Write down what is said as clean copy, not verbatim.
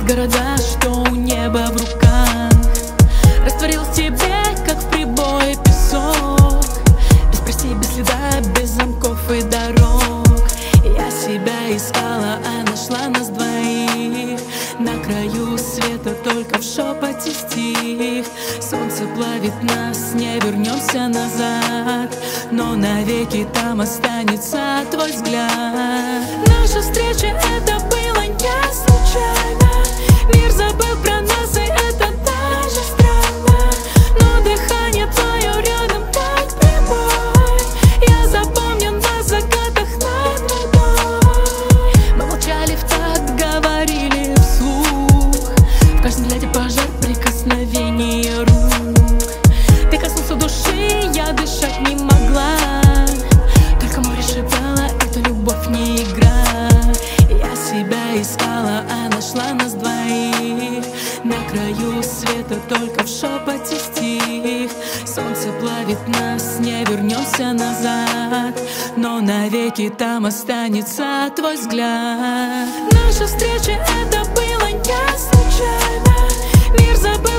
города, что у неба в руках. Растворилась в тебе, как в прибое песок. Без прости, без следа, без замков и дорог. Я себя искала, а нашла нас двоих. На краю света, только в шепоте стих. Солнце плавит нас, не вернемся назад, но навеки там останется твой взгляд. Наша встреча, это было не случайно. Мир забыл про нас, и это даже странно. Но дыхание твое рядом, как прибой. Я запомню на закатах над водой. Мы молчали в такт, говорили вслух. В каждом взгляде пожар, прикосновение рук. Ты коснулся души, я дышать не могла. Только море шептало, это любовь не игра. Я себя искала, а нашла нас двоих. На краю света, только в шепоте стих. Солнце плавит нас, не вернемся назад, но навеки там останется твой взгляд. Наша встреча, это было не случайно. Мир забыл